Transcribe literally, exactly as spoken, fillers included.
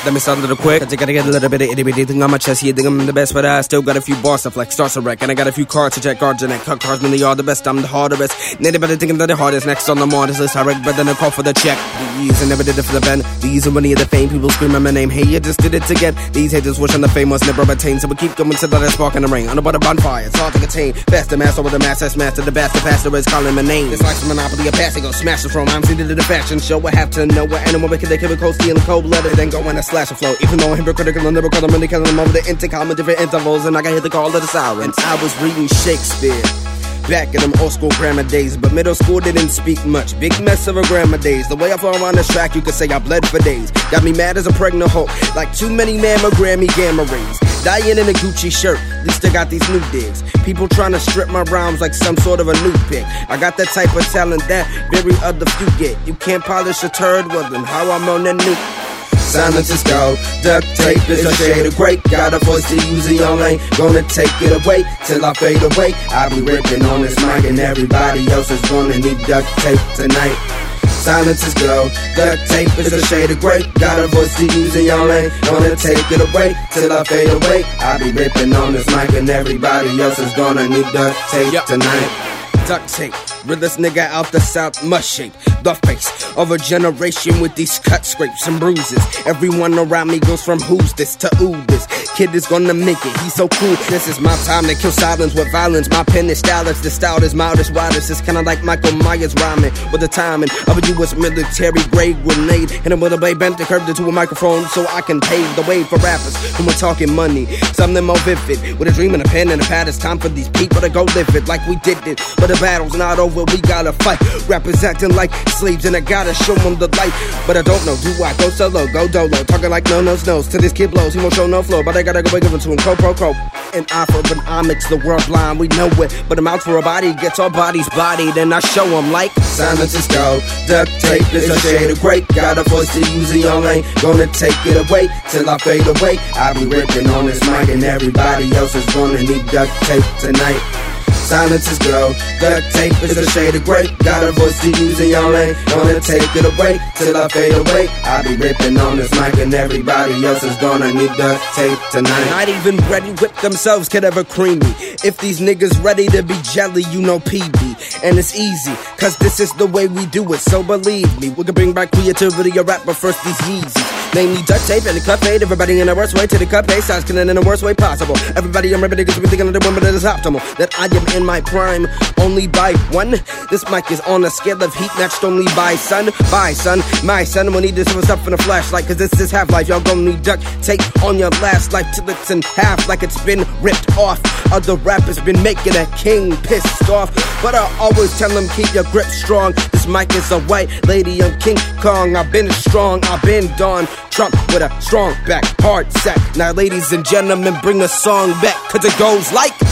Let me start a little quick, cause I gotta get a little bit of itty bitty thing on my chest. You think I'm the best, but I still got a few bars to flex. Starts a wreck, and I got a few cards to check. Guards and cut cards, man, they are the best. I'm the hardest. Anybody thinking that the hardest. Next on the artist list, I wreck, but then I call for the check. These, I never did it for the band. These are money of the fame. People screaming my name. Hey, you just did it again. These haters wishing the fame was never obtained. So we keep going to let it spark in the rain. On about a bonfire, it's hard to contain. Faster master with the mass, that's master. The bastard pastor is calling my name. It's like some monopoly of passing. Go smash the throne. I'm seated at the fashion show. I have to know what animal wicked they can be cold, stealing cold blooded, then go in a slash of flow. Even though I'm hypocritical and lyrical, I'm really killing them over the intercom in different intervals, and I can hit the call of the sirens. I was reading Shakespeare back in them old school grammar days, but middle school didn't speak much. Big mess of a grammar days. The way I fall on this track, you could say I bled for days. Got me mad as a pregnant hoe, like too many mammogram gamma rays. Dying in a Gucci shirt, at least I got these new digs. People trying to strip my rhymes like some sort of a new pick. I got that type of talent that very other few get. You can't polish a turd, well then how I'm on that new. Silence is gold, duct tape is a shade of great. Got a voice to use in your lane, gonna take it away till I fade away. I'll be ripping on this mic and everybody else is gonna need duct tape tonight. Silence is gold, duct tape is a shade of gray. Got a voice to use in your lane, gonna take it away till I fade away. I'll be ripping on this mic and everybody else is gonna need duct tape yep. tonight. Duct tape, realest nigga out the south must shape the face of a generation with these cut scrapes and bruises. Everyone around me goes from who's this to ooh this. Kid is gonna make it, he's so cool. This is my time to kill silence with violence. My pen is stylist, the style is mildest, wildest. It's kinda like Michael Myers rhyming with the timing of a U S military grade grenade. And I'm with a blade bent and curved into a microphone so I can pave the way for rappers who are talking money. Something more vivid, with a dream and a pen and a pad. It's time for these people to go live it like we did it. But the battle's not over, we gotta fight. Rappers acting like slaves and I gotta show them the light. But I don't know, do I go solo, go dolo? Talking like no no snows to this kid blows. He won't show no flow, but I gotta go give it to him. Crow, pro, crow. An eye for an omics, the world blind, we know it. But a mouth for a body gets our bodies bodied, and I show them like silence is gold, duct tape is a shade of gray. Got a voice to use in your lane, gonna take it away till I fade away. I'll be ripping on this mic and everybody else is gonna need duct tape tonight. Silence is gold, duct tape is a shade of gray. Got a voice to use in your lane, gonna take it away till I fade away. I'll be ripping on this mic and everybody else is gonna need duct tape tonight. Not even ready whip themselves could ever cream me. If these niggas ready to be jelly, you know P B. And it's easy, cause this is the way we do it, so believe me. We can bring back creativity or rap, but first these Yeezys. Namely duct tape and the cut fade. Everybody in the worst way to the cut fade. Size killing in the worst way possible. Everybody I'm ready to be thinking of the woman that is optimal. That I am in my prime, only by one. This mic is on a scale of heat matched only by sun. By sun, my son will need this stuff in a flashlight, cause this is half-life. Y'all gonna need duct tape on your last life till it's in half like it's been ripped off. Other rappers been making a king pissed off, but I always tell them keep your grip strong. This mic is a white lady, I'm King Kong. I've been strong, I've been Don Trump with a strong back, hard sack. Now ladies and gentlemen, bring a song back, cause it goes like